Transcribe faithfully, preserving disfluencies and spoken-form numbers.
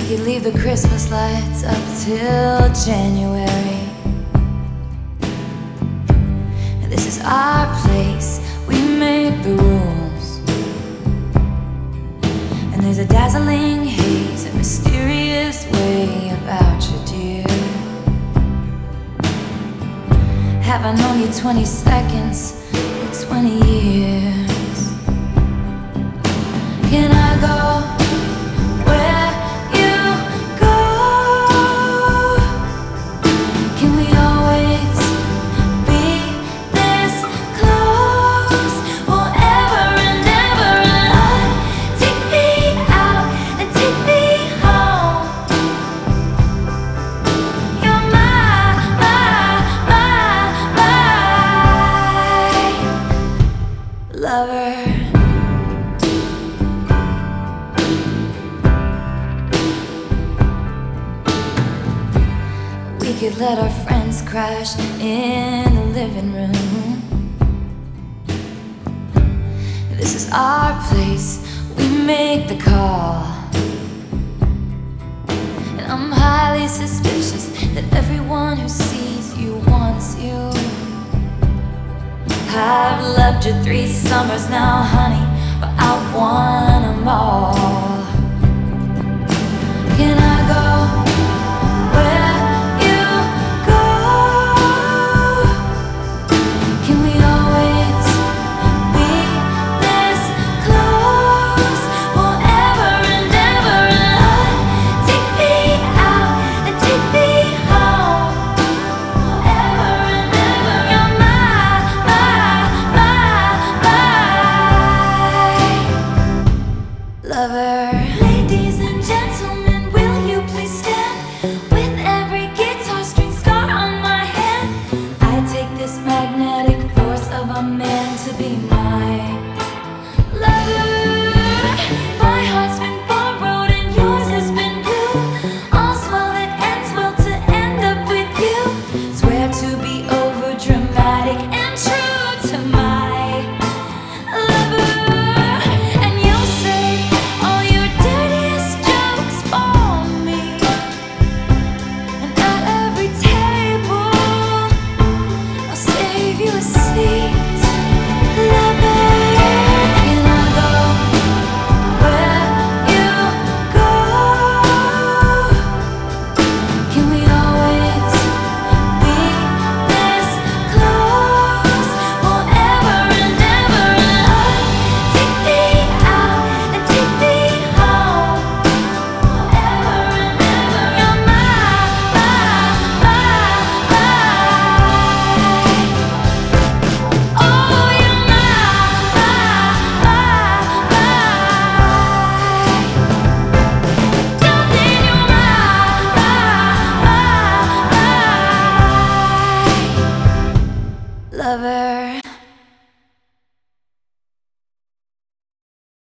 could leave the Christmas lights up till January. This is our place, we make the rules. And there's a dazzling haze, a mysterious way about you, dear. Have I known you twenty seconds or twenty years? Can I go where you go? Can we always be this close forever and ever? And take me out and take me home. You're my, my, my, my lover. We could let our friends crash in the living room. This is our place, we make the call. And I'm highly suspicious that everyone who sees you wants you. I've loved you three summers now, honey, but I want them all.